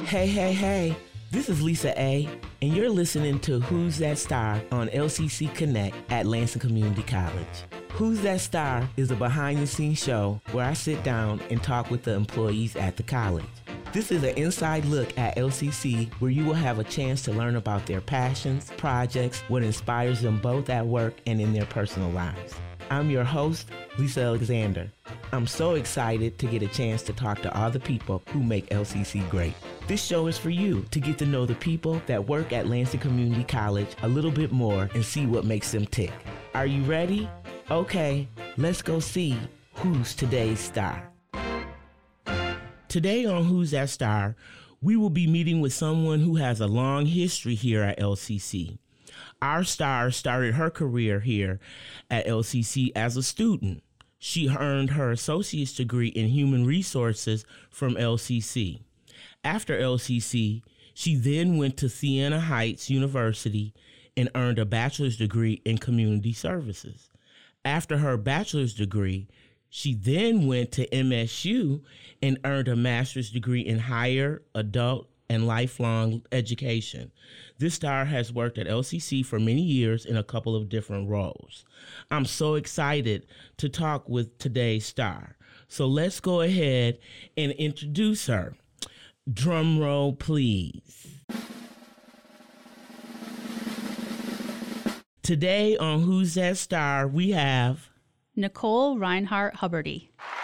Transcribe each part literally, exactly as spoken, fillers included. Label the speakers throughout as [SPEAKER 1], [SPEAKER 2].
[SPEAKER 1] Hey, hey, hey, this is Lisa A, and you're listening to Who's That Star on L C C Connect at Lansing Community College. Who's That Star is a behind-the-scenes show where I sit down and talk with the employees at the college. This is an inside look at L C C where you will have a chance to learn about their passions, projects, what inspires them both at work and in their personal lives. I'm your host, Lisa Alexander. I'm so excited to get a chance to talk to all the people who make L C C great. This show is for you to get to know the people that work at Lansing Community College a little bit more and see what makes them tick. Are you ready? Okay, let's go see who's today's star. Today on Who's That Star, we will be meeting with someone who has a long history here at L C C. Our star started her career here at L C C as a student. She earned her associate's degree in human resources from L C C. After L C C, she then went to Siena Heights University and earned a bachelor's degree in community services. After her bachelor's degree, she then went to M S U and earned a master's degree in higher adult and lifelong education. This star has worked at L C C for many years in a couple of different roles. I'm so excited to talk with today's star. So let's go ahead and introduce her. Drum roll, please. Today on Who's That Star, we have
[SPEAKER 2] Nicole Reinhardt Hubbardy.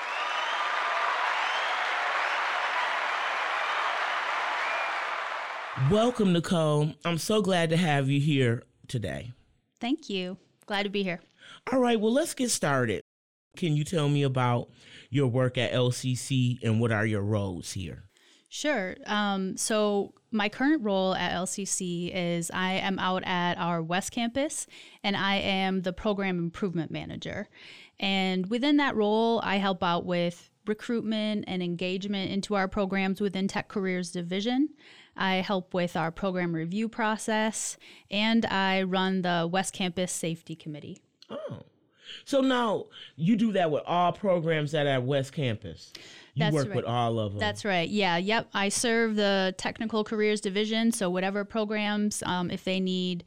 [SPEAKER 1] Welcome, Nicole. I'm so glad to have you here today.
[SPEAKER 2] Thank you. Glad to be here.
[SPEAKER 1] All right, well, let's get started. Can you tell me about your work at L C C and what are your roles here?
[SPEAKER 2] Sure. Um, so my current role at L C C is I am out at our West Campus, and I am the Program Improvement Manager. And within that role, I help out with recruitment and engagement into our programs within Tech Careers Division. I help with our program review process, and I run the West Campus Safety Committee.
[SPEAKER 1] Oh, so now you do that with all programs that are at West Campus. You
[SPEAKER 2] That's
[SPEAKER 1] work
[SPEAKER 2] right.
[SPEAKER 1] with all of them.
[SPEAKER 2] That's right. Yeah. Yep. I serve the Technical Careers Division. So whatever programs, um, if they need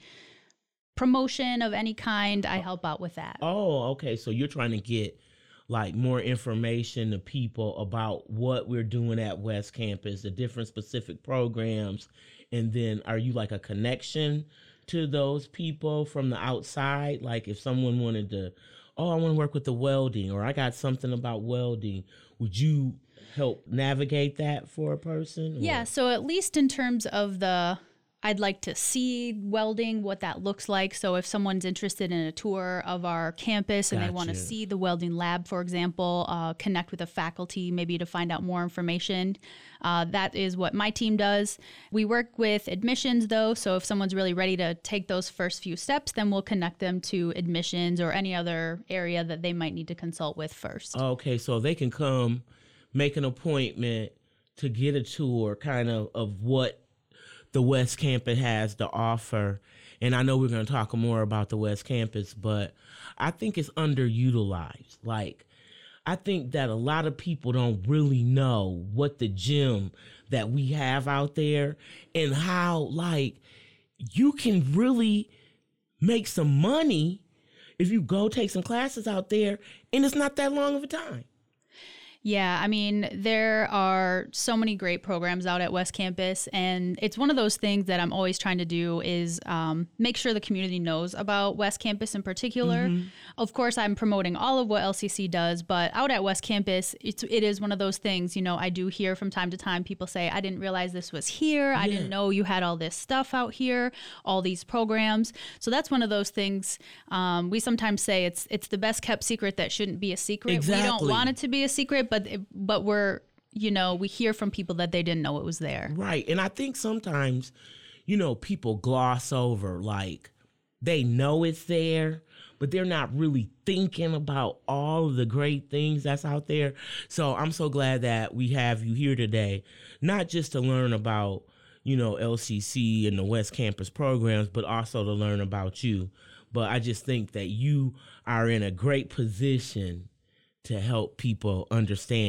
[SPEAKER 2] promotion of any kind, I help out with that.
[SPEAKER 1] Oh, okay. So you're trying to get like more information to people about what we're doing at West Campus, the different specific programs. And then are you like a connection to those people from the outside? Like if someone wanted to, oh, I want to work with the welding, or I got something about welding, would you help navigate that for a person? Or?
[SPEAKER 2] Yeah. So at least in terms of the, I'd like to see welding, what that looks like. So if someone's interested in a tour of our campus and
[SPEAKER 1] Gotcha.
[SPEAKER 2] they want to see the welding lab, for example, uh, connect with the faculty maybe to find out more information, uh, that is what my team does. We work with admissions, though. So if someone's really ready to take those first few steps, then we'll connect them to admissions or any other area that they might need to consult with first.
[SPEAKER 1] Okay, so they can come make an appointment to get a tour kind of of what the West Campus has to offer. And I know we're going to talk more about the West Campus, but I think it's underutilized. Like, I think that a lot of people don't really know what the gym that we have out there and how, like, you can really make some money if you go take some classes out there, and it's not that long of a time.
[SPEAKER 2] Yeah, I mean, there are so many great programs out at West Campus, and it's one of those things that I'm always trying to do is um, make sure the community knows about West Campus in particular. Mm-hmm. Of course, I'm promoting all of what L C C does, but out at West Campus, it's, it is one of those things, you know, I do hear from time to time people say, I didn't realize this was here. I yeah. didn't know you had all this stuff out here, all these programs. So that's one of those things. Um, we sometimes say it's it's the best kept secret that shouldn't be a secret.
[SPEAKER 1] Exactly.
[SPEAKER 2] We don't want it to be a secret, but but we're, you know, we hear from people that they didn't know it was there.
[SPEAKER 1] Right. And I think sometimes, you know, people gloss over, like, they know it's there, but they're not really thinking about all of the great things that's out there. So I'm so glad that we have you here today, not just to learn about, you know, L C C and the West Campus programs, but also to learn about you. But I just think that you are in a great position to help people understand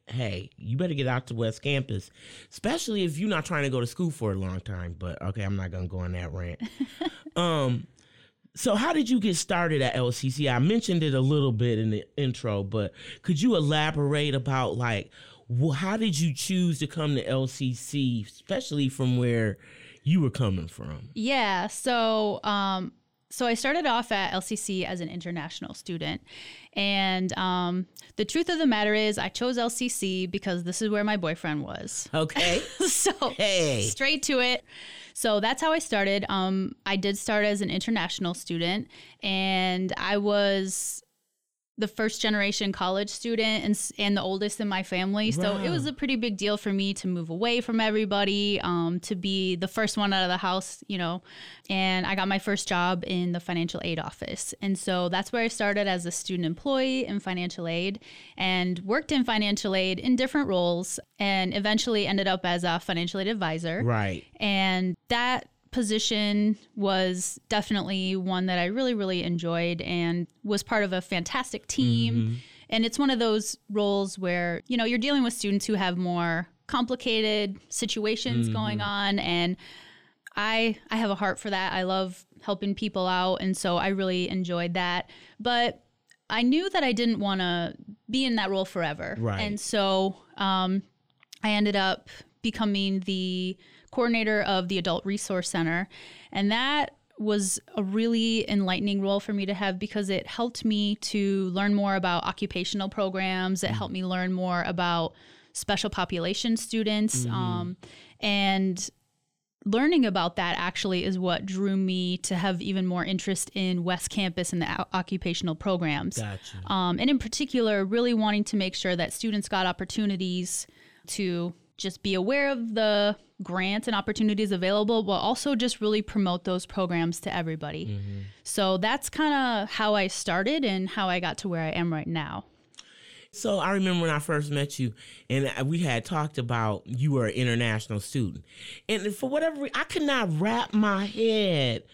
[SPEAKER 1] hey, you better get out to West Campus, especially if you're not trying to go to school for a long time. But okay, I'm not going to go on that rant. um, so how did you get started at L C C? I mentioned it a little bit in the intro, but could you elaborate about like, well, how did you choose to come to L C C, especially from where you were coming from?
[SPEAKER 2] Yeah. So, um, so I started off at L C C as an international student. And um, the truth of the matter is I chose L C C because this is where my boyfriend was.
[SPEAKER 1] Okay.
[SPEAKER 2] So
[SPEAKER 1] hey.
[SPEAKER 2] Straight to it. So that's how I started. Um, I did start as an international student, and I was the first generation college student and and the oldest in my family. So
[SPEAKER 1] Wow.
[SPEAKER 2] it was a pretty big deal for me to move away from everybody, um, to be the first one out of the house, you know, and I got my first job in the financial aid office. And so that's where I started as a student employee in financial aid and worked in financial aid in different roles and eventually ended up as a financial aid advisor.
[SPEAKER 1] Right.
[SPEAKER 2] And that position was definitely one that I really, really enjoyed and was part of a fantastic team. Mm-hmm. And it's one of those roles where, you know, you're dealing with students who have more complicated situations mm-hmm. going on. And I I have a heart for that. I love helping people out. And so I really enjoyed that. But I knew that I didn't want to be in that role forever.
[SPEAKER 1] Right.
[SPEAKER 2] And so um, I ended up becoming the coordinator of the Adult Resource Center. And that was a really enlightening role for me to have because it helped me to learn more about occupational programs. It mm-hmm. helped me learn more about special population students. Mm-hmm. Um, and learning about that actually is what drew me to have even more interest in West Campus and the o- occupational programs.
[SPEAKER 1] Gotcha.
[SPEAKER 2] Um, and in particular, really wanting to make sure that students got opportunities to just be aware of the grants and opportunities available, but also just really promote those programs to everybody. Mm-hmm. So that's kind of how I started and how I got to where I am right now.
[SPEAKER 1] So I remember when I first met you and we had talked about you were an international student. And for whatever reason, I could not wrap my head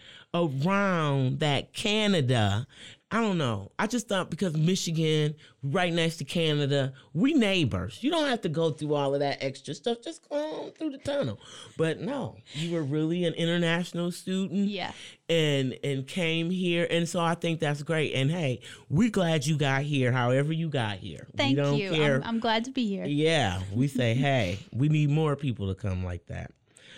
[SPEAKER 1] around that Canada. I don't know. I just thought because Michigan, right next to Canada, we neighbors. You don't have to go through all of that extra stuff. Just go on through the tunnel. But no, you were really an international student.
[SPEAKER 2] Yeah.
[SPEAKER 1] And and came here. And so I think that's great. And hey, we're glad you got here, however you got here.
[SPEAKER 2] Thank
[SPEAKER 1] we don't
[SPEAKER 2] you.
[SPEAKER 1] Care.
[SPEAKER 2] I'm, I'm glad to be here.
[SPEAKER 1] Yeah. We say, hey, we need more people to come like that.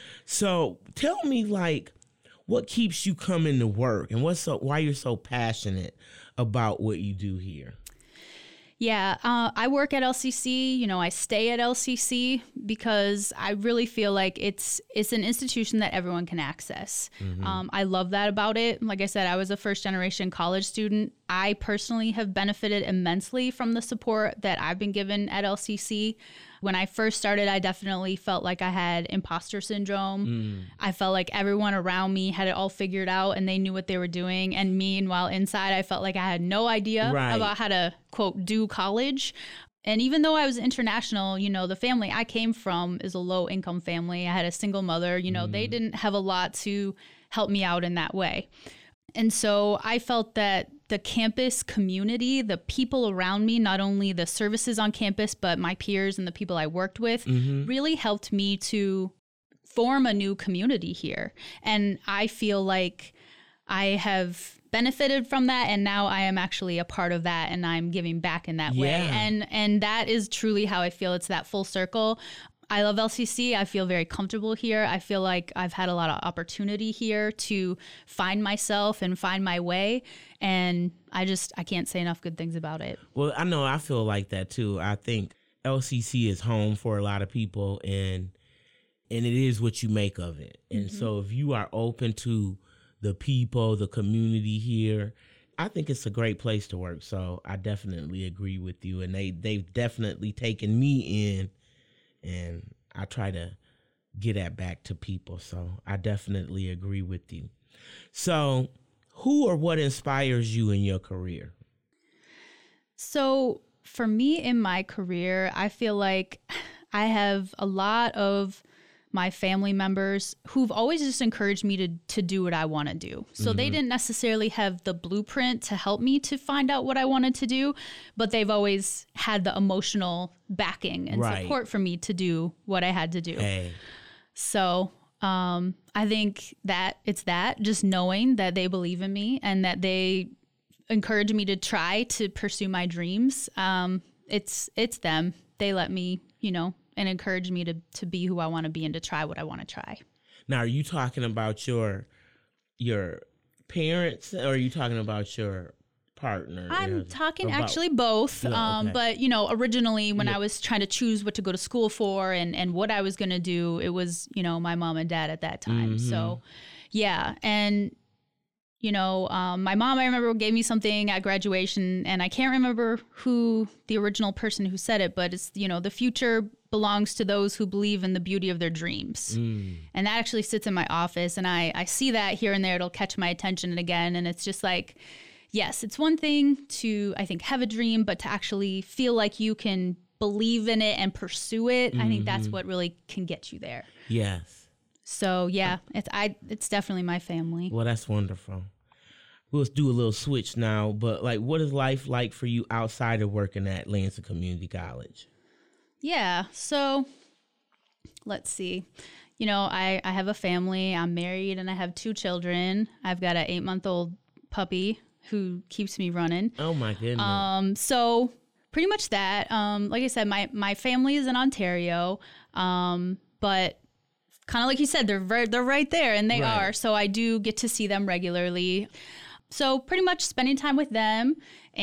[SPEAKER 1] So tell me, like, what keeps you coming to work and what's so, why you're so passionate about what you do here?
[SPEAKER 2] Yeah, uh, I work at L C C. You know, I stay at L C C because I really feel like it's it's an institution that everyone can access. Mm-hmm. Um, I love that about it. Like I said, I was a first generation college student. I personally have benefited immensely from the support that I've been given at L C C. When I first started, I definitely felt like I had imposter syndrome. Mm. I felt like everyone around me had it all figured out and they knew what they were doing. And meanwhile, inside, I felt like I had no idea
[SPEAKER 1] right.
[SPEAKER 2] about how to, quote, do college. And even though I was international, you know, the family I came from is a low income family. I had a single mother. You know, mm. they didn't have a lot to help me out in that way. And so I felt that the campus community, the people around me, not only the services on campus, but my peers and the people I worked with, mm-hmm. really helped me to form a new community here. And I feel like I have benefited from that, and now I am actually a part of that, and I'm giving back in that
[SPEAKER 1] yeah.
[SPEAKER 2] way. And and that is truly how I feel. It's that full circle. I love L C C. I feel very comfortable here. I feel like I've had a lot of opportunity here to find myself and find my way. And I just, I can't say enough good things about it.
[SPEAKER 1] Well, I know I feel like that too. I think L C C is home for a lot of people, and and it is what you make of it. And mm-hmm. so if you are open to the people, the community here, I think it's a great place to work. So I definitely agree with you. And they, they've definitely taken me in. And I try to get that back to people. So I definitely agree with you. So who or what inspires you in your career?
[SPEAKER 2] So for me in my career, I feel like I have a lot of my family members who've always just encouraged me to to do what I want to do. So mm-hmm. they didn't necessarily have the blueprint to help me to find out what I wanted to do, but they've always had the emotional backing and right. support for me to do what I had to do.
[SPEAKER 1] Hey.
[SPEAKER 2] So um, I think that it's that, just knowing that they believe in me and that they encourage me to try to pursue my dreams. Um, it's it's them. They let me, you know, and encourage me to, to be who I want to be and to try what I want to try.
[SPEAKER 1] Now, are you talking about your your parents, or are you talking about your partner?
[SPEAKER 2] I'm
[SPEAKER 1] you know,
[SPEAKER 2] talking
[SPEAKER 1] about,
[SPEAKER 2] actually both.
[SPEAKER 1] No,
[SPEAKER 2] um,
[SPEAKER 1] okay.
[SPEAKER 2] But, you know, originally when
[SPEAKER 1] yeah.
[SPEAKER 2] I was trying to choose what to go to school for and, and what I was going to do, it was, you know, my mom and dad at that time.
[SPEAKER 1] Mm-hmm.
[SPEAKER 2] So, yeah. And, you know, um, my mom, I remember, gave me something at graduation, and I can't remember who the original person who said it, but it's, you know, the future belongs to those who believe in the beauty of their dreams.
[SPEAKER 1] Mm.
[SPEAKER 2] And that actually sits in my office, and I, I see that here and there. It'll catch my attention again. And it's just like, yes, it's one thing to, I think, have a dream, but to actually feel like you can believe in it and pursue it, mm-hmm. I think that's what really can get you there.
[SPEAKER 1] Yes.
[SPEAKER 2] So, yeah, it's I. It's definitely my family.
[SPEAKER 1] Well, that's wonderful. We'll do a little switch now, but like, what is life like for you outside of working at Lansing Community College?
[SPEAKER 2] Yeah, so let's see. You know, I, I have a family. I'm married, and I have two children. I've got an eight-month-old puppy who keeps me running.
[SPEAKER 1] Oh, my goodness.
[SPEAKER 2] Um, so pretty much that. Um, like I said, my, my family is in Ontario, um, but kind of like you said, they're very, they're right there, and they
[SPEAKER 1] right.
[SPEAKER 2] are. So I do get to see them regularly. So pretty much spending time with them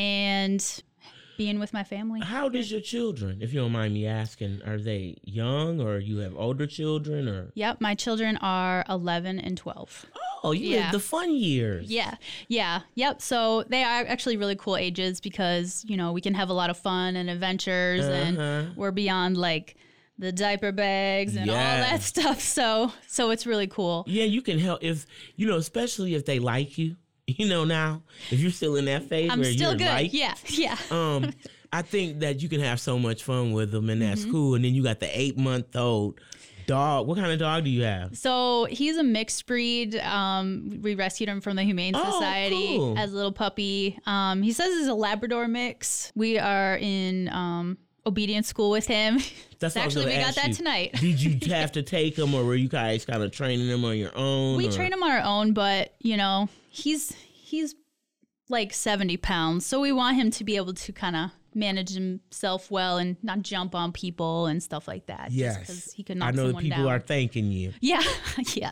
[SPEAKER 2] and being with my family.
[SPEAKER 1] How does your children, if you don't mind me asking, are they young, or you have older children? Or
[SPEAKER 2] Yep, my children are eleven and twelve.
[SPEAKER 1] Oh, you
[SPEAKER 2] yeah.
[SPEAKER 1] have the fun years.
[SPEAKER 2] Yeah, yeah, yep. So they are actually really cool ages because, you know, we can have a lot of fun and adventures, uh-huh. and we're beyond like the diaper bags and yeah. all that stuff. So, so it's really cool.
[SPEAKER 1] Yeah, you can help if, you know, especially if they like you, you know, now, if you're still in that phase
[SPEAKER 2] I'm
[SPEAKER 1] where
[SPEAKER 2] still
[SPEAKER 1] you're
[SPEAKER 2] good.
[SPEAKER 1] like,
[SPEAKER 2] yeah, yeah.
[SPEAKER 1] um, I think that you can have so much fun with them, and that's mm-hmm. cool. And then you got the eight month old dog. What kind of dog do you have?
[SPEAKER 2] So he's a mixed breed. Um, we rescued him from the Humane
[SPEAKER 1] oh,
[SPEAKER 2] Society
[SPEAKER 1] cool.
[SPEAKER 2] as a little puppy. Um, he says he's a Labrador mix. We are in um, obedience school with him.
[SPEAKER 1] That's
[SPEAKER 2] Actually, we got that
[SPEAKER 1] you.
[SPEAKER 2] tonight.
[SPEAKER 1] Did you have to take him, or were you guys kind of training him on your own?
[SPEAKER 2] We
[SPEAKER 1] or?
[SPEAKER 2] train him on our own, but you know, he's he's like seventy pounds, so we want him to be able to kind of manage himself well and not jump on people and stuff like that.
[SPEAKER 1] Yes,
[SPEAKER 2] because he could knock
[SPEAKER 1] I know
[SPEAKER 2] someone
[SPEAKER 1] that people
[SPEAKER 2] down.
[SPEAKER 1] are thanking you.
[SPEAKER 2] Yeah, yeah.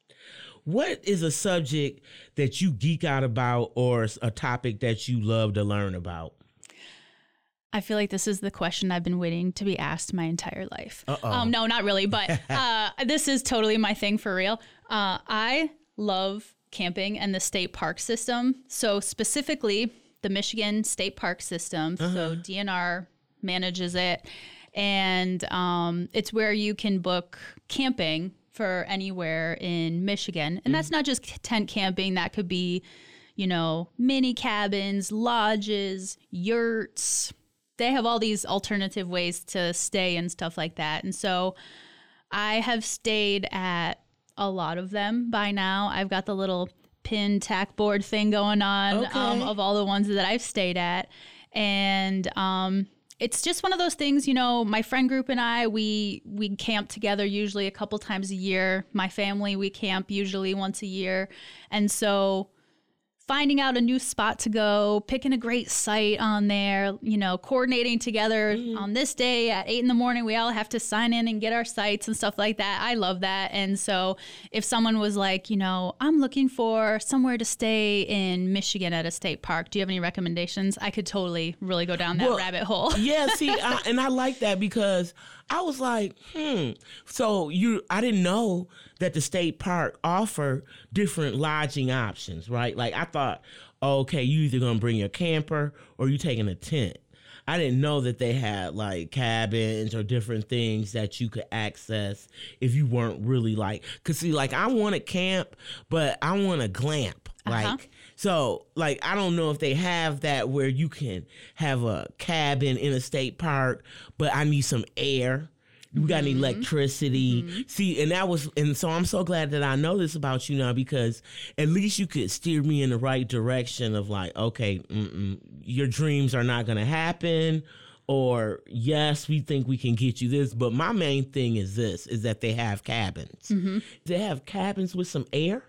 [SPEAKER 1] What is a subject that you geek out about, or a topic that you love to learn about?
[SPEAKER 2] I feel like this is the question I've been waiting to be asked my entire life.
[SPEAKER 1] Uh-oh.
[SPEAKER 2] Um, no, not really, but uh, this is totally my thing for real. Uh, I love camping and the state park system. So specifically, the Michigan State Park System. Uh-huh. So D N R manages it. And um, it's where you can book camping for anywhere in Michigan. And mm. that's not just tent camping. That could be, you know, mini cabins, lodges, yurts. They have all these alternative ways to stay and stuff like that. And so I have stayed at a lot of them by now. I've got the little pin tack board thing going on
[SPEAKER 1] okay.
[SPEAKER 2] um, of all the ones that I've stayed at. And um, it's just one of those things, you know, my friend group and I, we, we camp together usually a couple times a year. My family, we camp usually once a year. And so finding out a new spot to go, picking a great site on there, you know, coordinating together mm. on this day at eight in the morning, we all have to sign in and get our sites and stuff like that. I love that. And so if someone was like, you know, I'm looking for somewhere to stay in Michigan at a state park, do you have any recommendations? I could totally really go down that well, rabbit hole.
[SPEAKER 1] Yeah, see, I, and I like that because I was like, hmm. So you, I didn't know that the state park offer different lodging options, right? Like I thought, oh, okay, you either gonna bring your camper or you taking a tent. I didn't know that they had like cabins or different things that you could access if you weren't really like, cause see, like I want to camp, but I want to glamp. Like, uh-huh. so like, I don't know if they have that where you can have a cabin in a state park, but I need some air. We got mm-hmm. electricity. Mm-hmm. See, and that was, and so I'm so glad that I know this about you now, because at least you could steer me in the right direction of like, okay, mm-mm, your dreams are not going to happen, or yes, we think we can get you this. But my main thing is this, is that they have cabins. Mm-hmm. They have cabins with some air.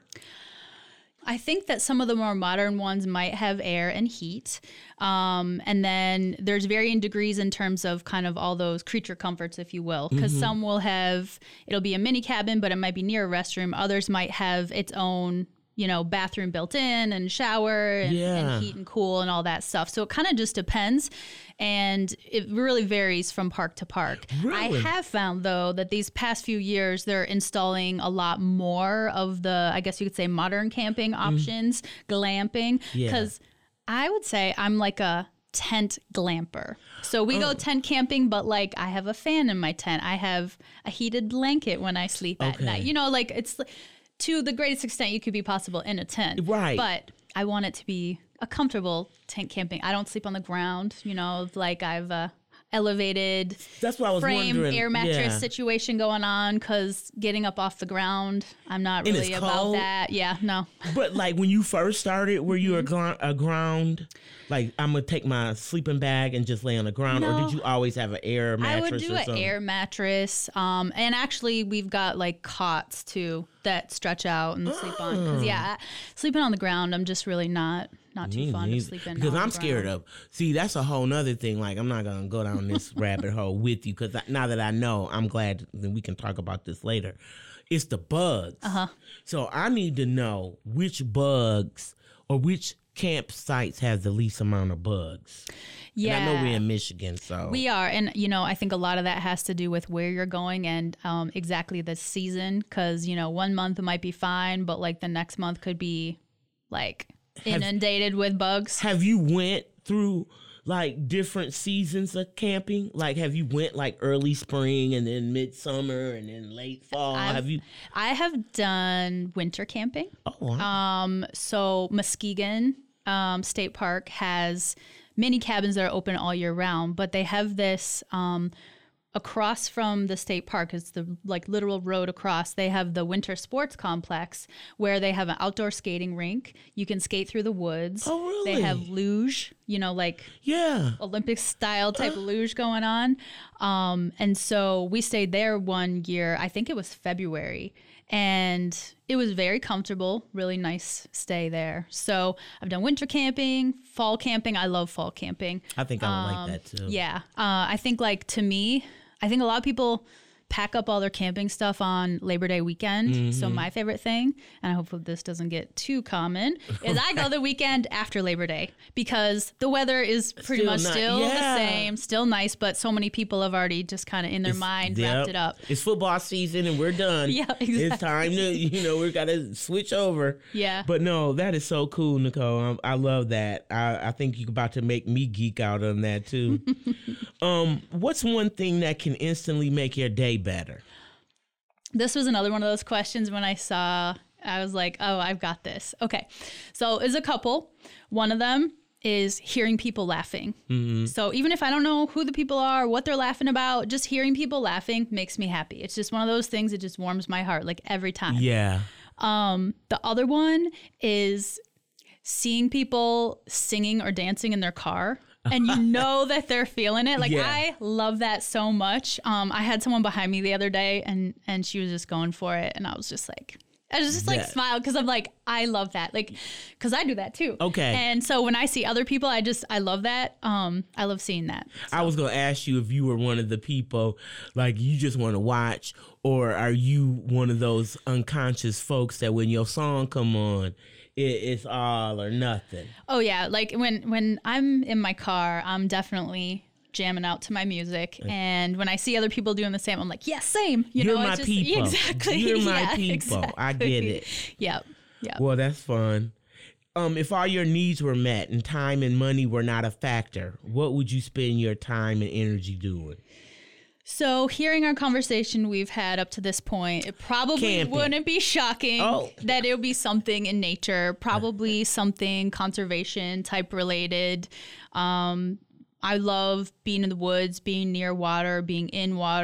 [SPEAKER 2] I think that some of the more modern ones might have air and heat. Um, and then there's varying degrees in terms of kind of all those creature comforts, if you will, because mm-hmm. some will have, it'll be a mini cabin, but it might be near a restroom. Others might have its own, you know, bathroom built in and shower and, yeah. and heat and cool and all that stuff. So it kind of just depends. And it really varies from park to park. Really? I have found, though, that these past few years, they're installing a lot more of the, I guess you could say, modern camping options, mm. glamping. Because yeah. I would say I'm like a tent glamper. So we oh. go tent camping, but like I have a fan in my tent. I have a heated blanket when I sleep at okay. night. You know, like it's to the greatest extent you could be possible in a tent.
[SPEAKER 1] Right.
[SPEAKER 2] But I want it to be a comfortable tent camping. I don't sleep on the ground, you know, like I've uh, elevated
[SPEAKER 1] That's what I was
[SPEAKER 2] frame
[SPEAKER 1] wondering.
[SPEAKER 2] air mattress
[SPEAKER 1] yeah.
[SPEAKER 2] situation going on, because getting up off the ground, I'm not really about cold. that. Yeah, no.
[SPEAKER 1] But like when you first started, were you mm-hmm. a, gr- a ground, like I'm going to take my sleeping bag and just lay on the ground,
[SPEAKER 2] no.
[SPEAKER 1] or did you always have an air mattress?
[SPEAKER 2] I would do
[SPEAKER 1] or
[SPEAKER 2] an
[SPEAKER 1] something?
[SPEAKER 2] air mattress. Um, and actually we've got like cots too that stretch out and oh. sleep on. Because yeah, sleeping on the ground, I'm just really not... Not too
[SPEAKER 1] Me
[SPEAKER 2] fond
[SPEAKER 1] neither.
[SPEAKER 2] of sleeping
[SPEAKER 1] because
[SPEAKER 2] on
[SPEAKER 1] I'm
[SPEAKER 2] the
[SPEAKER 1] scared
[SPEAKER 2] ground.
[SPEAKER 1] of. See, that's a whole nother thing. Like, I'm not gonna go down this rabbit hole with you, because now that I know, I'm glad that we can talk about this later. It's the bugs.
[SPEAKER 2] Uh-huh.
[SPEAKER 1] So I need to know which bugs or which campsites has the least amount of bugs.
[SPEAKER 2] Yeah,
[SPEAKER 1] and I know we're in Michigan, so
[SPEAKER 2] we are, and you know, I think a lot of that has to do with where you're going and um, exactly the season. Because you know, one month it might be fine, but like the next month could be like. Inundated have, with bugs.
[SPEAKER 1] Have you went through like different seasons of camping? Like, have you went like early spring and then midsummer and then late fall?
[SPEAKER 2] I've,
[SPEAKER 1] have you?
[SPEAKER 2] I have done winter camping.
[SPEAKER 1] Oh, wow.
[SPEAKER 2] Um, so Muskegon um, State Park has many cabins that are open all year round, but they have this um, across from the state park, it's the like literal road across, they have the winter sports complex where they have an outdoor skating rink. You can skate through the woods.
[SPEAKER 1] Oh, really?
[SPEAKER 2] They have luge, you know, like
[SPEAKER 1] yeah,
[SPEAKER 2] Olympic style type uh. of luge going on. Um, and so we stayed there one year, I think it was February, and it was very comfortable, really nice stay there. So I've done winter camping, fall camping. I love fall camping.
[SPEAKER 1] I think I would
[SPEAKER 2] um,
[SPEAKER 1] like that too.
[SPEAKER 2] Yeah. Uh, I think like to me, I think a lot of people pack up all their camping stuff on Labor Day weekend. Mm-hmm. So my favorite thing, and I hope this doesn't get too common, is I go the weekend after Labor Day, because the weather is pretty
[SPEAKER 1] Still
[SPEAKER 2] much
[SPEAKER 1] not,
[SPEAKER 2] still
[SPEAKER 1] yeah.
[SPEAKER 2] the same, still nice, but so many people have already just kind of in their
[SPEAKER 1] It's-
[SPEAKER 2] mind
[SPEAKER 1] yep.
[SPEAKER 2] wrapped it up.
[SPEAKER 1] It's football season and we're done.
[SPEAKER 2] Yeah, exactly.
[SPEAKER 1] It's time to, you know, we got to switch over.
[SPEAKER 2] Yeah.
[SPEAKER 1] But no, that is so cool, Nicole. Um, I love that. I, I think you're about to make me geek out on that too. um, what's one thing that can instantly make your day better?
[SPEAKER 2] This was another one of those questions when I saw, I was like, oh, I've got this. Okay. So as a couple, one of them is hearing people laughing. Mm-hmm. So even if I don't know who the people are, what they're laughing about, just hearing people laughing makes me happy. It's just one of those things that just warms my heart, like every time.
[SPEAKER 1] Yeah.
[SPEAKER 2] Um, the other one is seeing people singing or dancing in their car. And you know that they're feeling it. Like, yeah. I love that so much. Um, I had someone behind me the other day, and and she was just going for it. And I was just like, I was just like yeah. smiled, because I'm like, I love that. Like, because I do that too.
[SPEAKER 1] Okay.
[SPEAKER 2] And so when I see other people, I just, I love that. Um, I love seeing that. So.
[SPEAKER 1] I was going to ask you if you were one of the people, like, you just want to watch, or are you one of those unconscious folks that when your song come on, it's all or nothing?
[SPEAKER 2] Oh yeah, like when when I'm in my car, I'm definitely jamming out to my music, and when I see other people doing the same, I'm like, yeah, same. You
[SPEAKER 1] You're
[SPEAKER 2] know,
[SPEAKER 1] my
[SPEAKER 2] just,
[SPEAKER 1] people.
[SPEAKER 2] Exactly.
[SPEAKER 1] You're my
[SPEAKER 2] yeah,
[SPEAKER 1] people.
[SPEAKER 2] exactly.
[SPEAKER 1] I get it.
[SPEAKER 2] Yep. Yep.
[SPEAKER 1] Well, that's fun. Um, if all your needs were met and time and money were not a factor, what would you spend your time and energy doing?
[SPEAKER 2] So hearing our conversation we've had up to this point, it probably Camping. wouldn't be shocking oh. that it would be something in nature, probably something conservation type related. Um, I love being in the woods, being near water, being in water.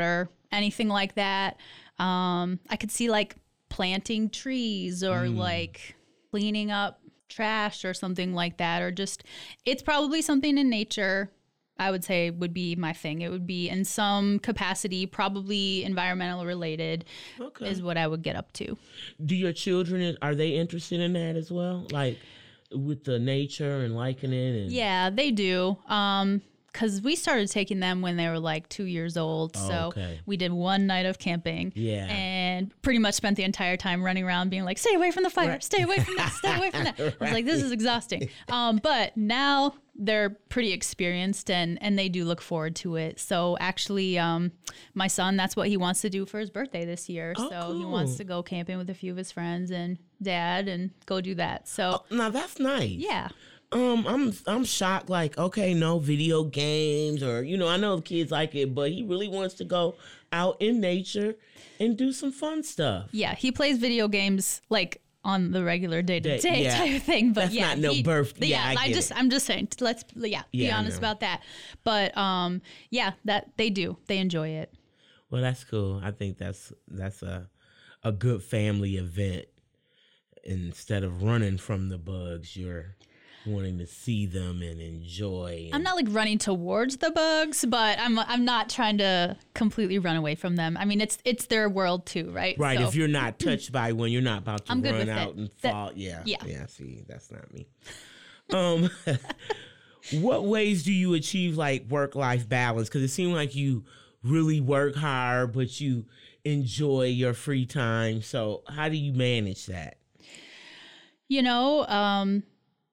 [SPEAKER 2] anything like that. Um, I could see like planting trees or mm. like cleaning up trash or something like that, or just, it's probably something in nature. I would say would be my thing. It would be in some capacity, probably environmental related, okay. is what I would get up to.
[SPEAKER 1] Do your children, are they interested in that as well? Like with the nature and liking it? And...
[SPEAKER 2] Yeah, they do. Um, because we started taking them when they were like two years old.
[SPEAKER 1] Oh,
[SPEAKER 2] so
[SPEAKER 1] okay.
[SPEAKER 2] we did one night of camping.
[SPEAKER 1] Yeah.
[SPEAKER 2] And pretty much spent the entire time running around being like, stay away from the fire, right. stay away from that, stay away from that. Right. I was like, this is exhausting. Um, but now they're pretty experienced and, and they do look forward to it. So actually, um, my son, that's what he wants to do for his birthday this year.
[SPEAKER 1] Oh,
[SPEAKER 2] so
[SPEAKER 1] cool.
[SPEAKER 2] he wants to go camping with a few of his friends and dad and go do that. So
[SPEAKER 1] oh, now that's nice.
[SPEAKER 2] Yeah.
[SPEAKER 1] Um, I'm I'm shocked. Like, okay, no video games, or you know, I know the kids like it, but he really wants to go out in nature and do some fun stuff.
[SPEAKER 2] Yeah, he plays video games like on the regular day to day
[SPEAKER 1] yeah.
[SPEAKER 2] type of thing. But
[SPEAKER 1] That's
[SPEAKER 2] yeah,
[SPEAKER 1] not no
[SPEAKER 2] he,
[SPEAKER 1] birthday.
[SPEAKER 2] Yeah,
[SPEAKER 1] yeah I,
[SPEAKER 2] I just
[SPEAKER 1] it.
[SPEAKER 2] I'm just saying. Let's yeah,
[SPEAKER 1] yeah
[SPEAKER 2] be honest about that. But um, yeah, that they do. They enjoy it.
[SPEAKER 1] Well, that's cool. I think that's that's a a good family event. Instead of running from the bugs, you're wanting to see them and enjoy. And...
[SPEAKER 2] I'm not like running towards the bugs, but I'm I'm not trying to completely run away from them. I mean, it's it's their world too, right?
[SPEAKER 1] Right.
[SPEAKER 2] So.
[SPEAKER 1] If you're not touched by one, you're not about to
[SPEAKER 2] I'm
[SPEAKER 1] run out
[SPEAKER 2] it.
[SPEAKER 1] and
[SPEAKER 2] that,
[SPEAKER 1] fall. Yeah.
[SPEAKER 2] Yeah.
[SPEAKER 1] Yeah. See, that's not me. Um, what ways do you achieve like work-life balance? Because it seems like you really work hard, but you enjoy your free time. So how do you manage that?
[SPEAKER 2] You know, um,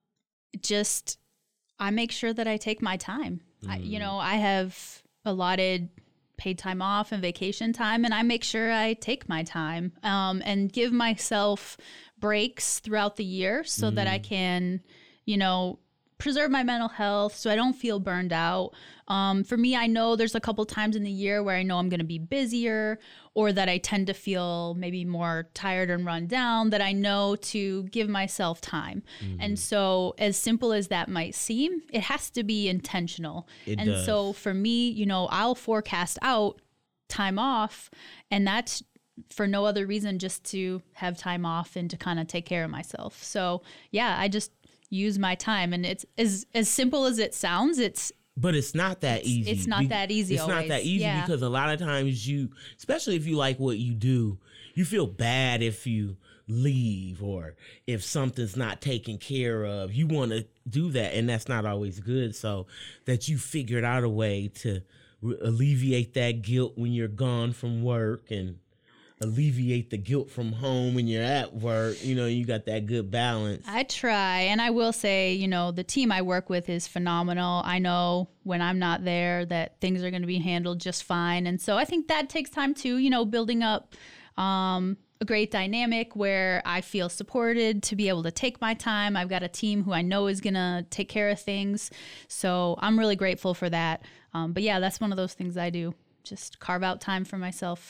[SPEAKER 2] just I make sure that I take my time. Mm. I, you know, I have allotted paid time off and vacation time, and I make sure I take my time um, and give myself breaks throughout the year so mm. that I can, you know, preserve my mental health so I don't feel burned out. Um, for me, I know there's a couple times in the year where I know I'm going to be busier or that I tend to feel maybe more tired and run down, that I know to give myself time. Mm-hmm. And so as simple as that might seem, it has to be intentional.
[SPEAKER 1] It
[SPEAKER 2] and
[SPEAKER 1] does.
[SPEAKER 2] So for me, you know, I'll forecast out time off, and that's for no other reason just to have time off and to kind of take care of myself. So yeah, I just use my time, and it's as as simple as it sounds. It's
[SPEAKER 1] but it's not that
[SPEAKER 2] it's,
[SPEAKER 1] easy.
[SPEAKER 2] It's not
[SPEAKER 1] we,
[SPEAKER 2] that easy.
[SPEAKER 1] It's
[SPEAKER 2] always.
[SPEAKER 1] not that easy
[SPEAKER 2] yeah.
[SPEAKER 1] because a lot of times you, especially if you like what you do, you feel bad if you leave or if something's not taken care of. You want to do that, and that's not always good. So that you figured out a way to re- alleviate that guilt when you're gone from work and alleviate the guilt from home when you're at work. You know, you got that good balance.
[SPEAKER 2] I try, and I will say, you know, the team I work with is phenomenal. I know when I'm not there that things are going to be handled just fine. And so I think that takes time too, you know, building up um, a great dynamic where I feel supported to be able to take my time. I've got a team who I know is going to take care of things. So I'm really grateful for that. Um, but yeah, that's one of those things I do. Just carve out time for myself.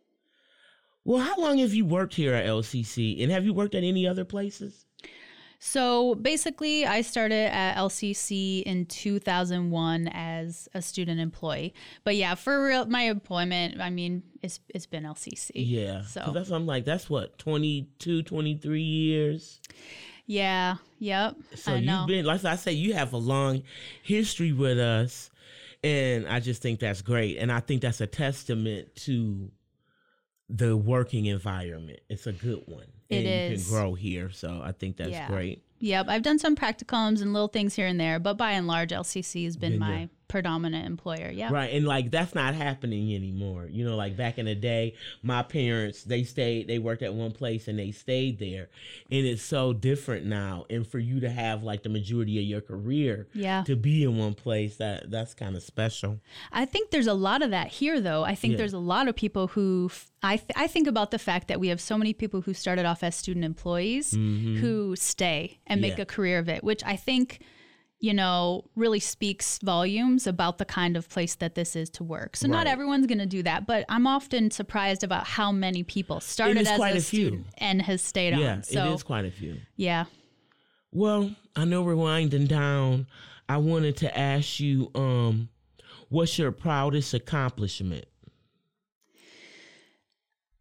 [SPEAKER 1] Well, how long have you worked here at L C C, and have you worked at any other places?
[SPEAKER 2] So basically, I started at L C C in two thousand one as a student employee. But yeah, for real, my employment, I mean, it's it's been L C C.
[SPEAKER 1] Yeah.
[SPEAKER 2] So
[SPEAKER 1] that's I'm like, that's what, twenty-two, twenty-three years?
[SPEAKER 2] Yeah. Yep.
[SPEAKER 1] So
[SPEAKER 2] I
[SPEAKER 1] you've
[SPEAKER 2] know.
[SPEAKER 1] been, like I say, you have a long history with us, and I just think that's great. And I think that's a testament to the working environment. It's a good one.
[SPEAKER 2] It
[SPEAKER 1] and
[SPEAKER 2] is.
[SPEAKER 1] You can grow here, so I think that's
[SPEAKER 2] yeah.
[SPEAKER 1] great.
[SPEAKER 2] Yep, I've done some practicums and little things here and there, but by and large, L C C has been, been my there. predominant employer. Yeah,
[SPEAKER 1] right, and like that's not happening anymore. You know, like back in the day, my parents they stayed, they worked at one place and they stayed there, and it's so different now. And for you to have like the majority of your career,
[SPEAKER 2] yeah.
[SPEAKER 1] to be in one place, that that's kind of special.
[SPEAKER 2] I think there's a lot of that here, though. I think
[SPEAKER 1] yeah.
[SPEAKER 2] there's a lot of people who. I th- I think about the fact that we have so many people who started off as student employees
[SPEAKER 1] mm-hmm.
[SPEAKER 2] who stay and make
[SPEAKER 1] yeah.
[SPEAKER 2] a career of it, which I think, you know, really speaks volumes about the kind of place that this is to work. So right. not everyone's going to do that, but I'm often surprised about how many people started as
[SPEAKER 1] quite
[SPEAKER 2] a,
[SPEAKER 1] a
[SPEAKER 2] student
[SPEAKER 1] few.
[SPEAKER 2] and has stayed
[SPEAKER 1] yeah,
[SPEAKER 2] on. So
[SPEAKER 1] it is quite a few.
[SPEAKER 2] Yeah.
[SPEAKER 1] Well, I know we're winding down. I wanted to ask you, um, what's your proudest accomplishment?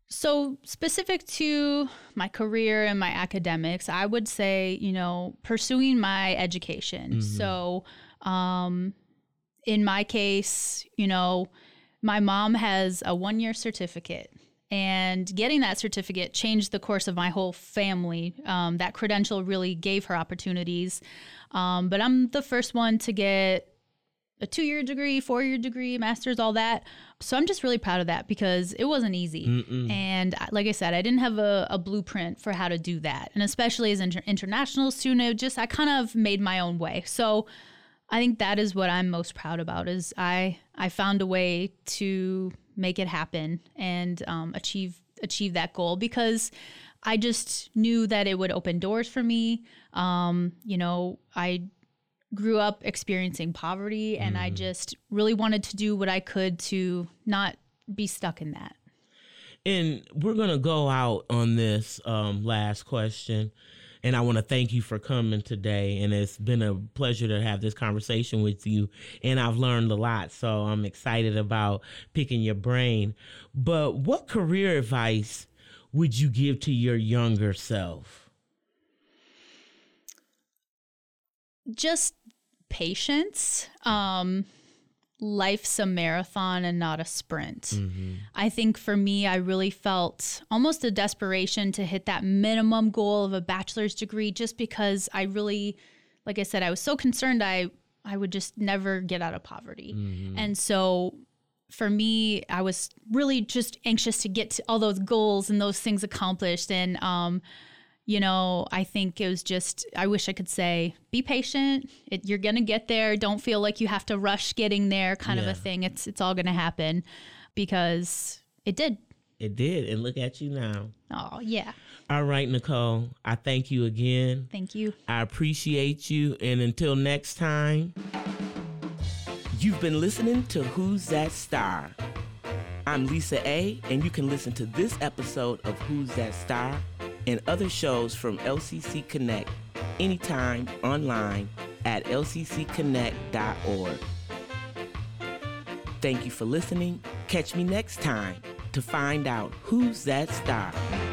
[SPEAKER 2] So specific to my career and my academics, I would say, you know, pursuing my education. Mm-hmm. So um, in my case, you know, my mom has a one-year certificate, and getting that certificate changed the course of my whole family. Um, that credential really gave her opportunities. Um, but I'm the first one to get a two-year degree, four-year degree, master's, all that. So I'm just really proud of that because it wasn't easy. Mm-mm. And like I said, I didn't have a, a blueprint for how to do that. And especially as an inter- international student, it just I kind of made my own way. So I think that is what I'm most proud about is I, I found a way to make it happen and um, achieve achieve that goal because I just knew that it would open doors for me. Um, you know, I grew up experiencing poverty, and mm. I just really wanted to do what I could to not be stuck in that.
[SPEAKER 1] And we're going to go out on this um, last question, and I want to thank you for coming today, and it's been a pleasure to have this conversation with you, and I've learned a lot, so I'm excited about picking your brain. But what career advice would you give to your younger self?
[SPEAKER 2] Just patience. Um, life's a marathon and not a sprint. Mm-hmm. I think for me, I really felt almost a desperation to hit that minimum goal of a bachelor's degree just because I really, like I said, I was so concerned I, I would just never get out of poverty. Mm-hmm. And so for me, I was really just anxious to get to all those goals and those things accomplished. And, um, you know, I think it was just, I wish I could say, be patient. It, you're going to get there. Don't feel like you have to rush getting there kind yeah. of a thing. It's it's all going to happen because it did.
[SPEAKER 1] It did. And look at you now.
[SPEAKER 2] Oh, yeah.
[SPEAKER 1] All right, Nicole, I thank you again.
[SPEAKER 2] Thank you.
[SPEAKER 1] I appreciate you. And until next time, you've been listening to Who's That Star? I'm Lisa A., and you can listen to this episode of Who's That Star and other shows from L C C Connect anytime online at L C C connect dot org. Thank you for listening. Catch me next time to find out who's that star.